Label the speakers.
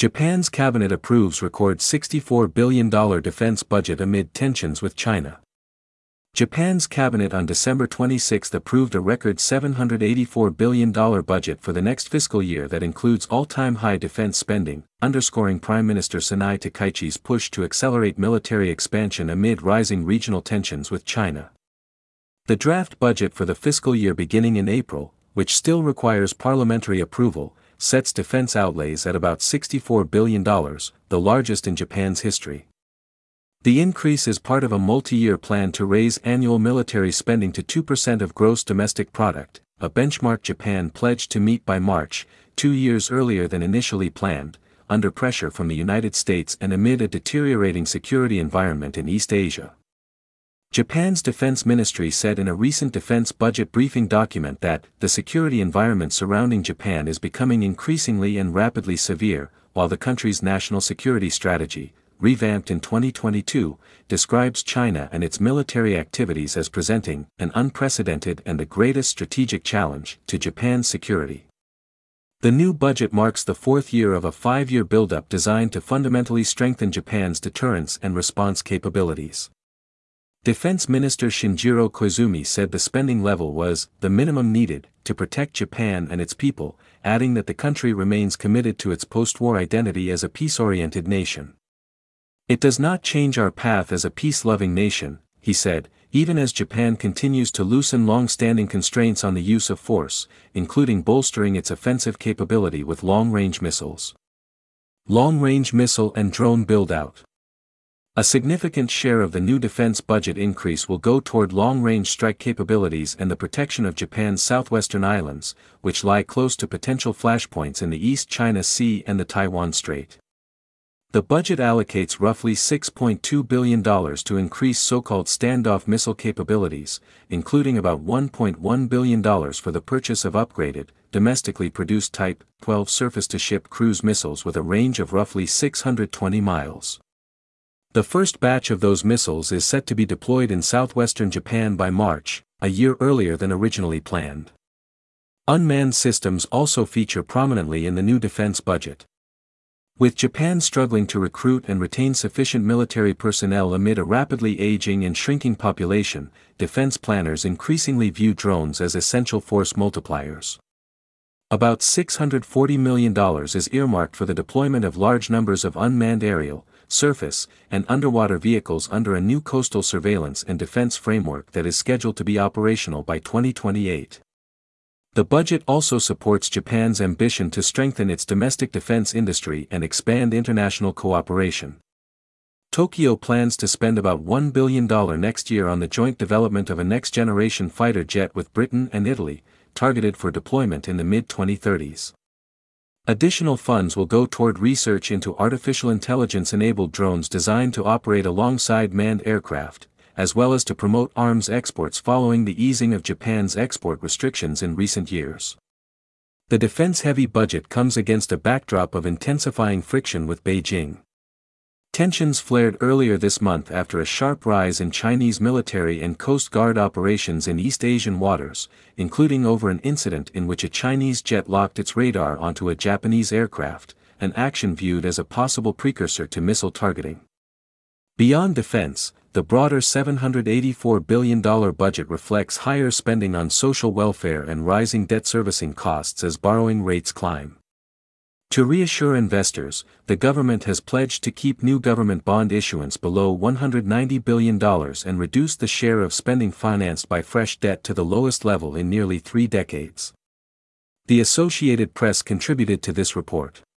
Speaker 1: Japan's cabinet approves record $64 billion defense budget amid tensions with China. Japan's cabinet on December 26 approved a record $784 billion budget for the next fiscal year that includes all-time high defense spending, underscoring Prime Minister Sanae Takaichi's push to accelerate military expansion amid rising regional tensions with China. The draft budget for the fiscal year beginning in April, which still requires parliamentary approval, sets defense outlays at about $64 billion, the largest in Japan's history. The increase is part of a multi-year plan to raise annual military spending to 2% of gross domestic product, a benchmark Japan pledged to meet by March, 2 years earlier than initially planned, under pressure from the United States and amid a deteriorating security environment in East Asia. Japan's defense ministry said in a recent defense budget briefing document that the security environment surrounding Japan is becoming increasingly and rapidly severe, while the country's national security strategy, revamped in 2022, describes China and its military activities as presenting an unprecedented and the greatest strategic challenge to Japan's security. The new budget marks the fourth year of a 5-year buildup designed to fundamentally strengthen Japan's deterrence and response capabilities. Defense Minister Shinjiro Koizumi said the spending level was the minimum needed to protect Japan and its people, adding that the country remains committed to its post-war identity as a peace-oriented nation. "It does not change our path as a peace-loving nation," he said, even as Japan continues to loosen long-standing constraints on the use of force, including bolstering its offensive capability with long-range missiles. Long-range missile and drone build-out. A significant share of the new defense budget increase will go toward long-range strike capabilities and the protection of Japan's southwestern islands, which lie close to potential flashpoints in the East China Sea and the Taiwan Strait. The budget allocates roughly $6.2 billion to increase so-called standoff missile capabilities, including about $1.1 billion for the purchase of upgraded, domestically produced Type 12 surface-to-ship cruise missiles with a range of roughly 620 miles. The first batch of those missiles is set to be deployed in southwestern Japan by March, a year earlier than originally planned. Unmanned systems also feature prominently in the new defense budget. With Japan struggling to recruit and retain sufficient military personnel amid a rapidly aging and shrinking population, defense planners increasingly view drones as essential force multipliers. About $640 million is earmarked for the deployment of large numbers of unmanned aerial, surface, and underwater vehicles under a new coastal surveillance and defense framework that is scheduled to be operational by 2028. The budget also supports Japan's ambition to strengthen its domestic defense industry and expand international cooperation. Tokyo plans to spend about $1 billion next year on the joint development of a next-generation fighter jet with Britain and Italy, targeted for deployment in the mid-2030s. Additional funds will go toward research into artificial intelligence-enabled drones designed to operate alongside manned aircraft, as well as to promote arms exports following the easing of Japan's export restrictions in recent years. The defense-heavy budget comes against a backdrop of intensifying friction with Beijing. Tensions flared earlier this month after a sharp rise in Chinese military and Coast Guard operations in East Asian waters, including over an incident in which a Chinese jet locked its radar onto a Japanese aircraft, an action viewed as a possible precursor to missile targeting. Beyond defense, the broader $784 billion budget reflects higher spending on social welfare and rising debt servicing costs as borrowing rates climb. To reassure investors, the government has pledged to keep new government bond issuance below $190 billion and reduce the share of spending financed by fresh debt to the lowest level in nearly 3 decades. The Associated Press contributed to this report.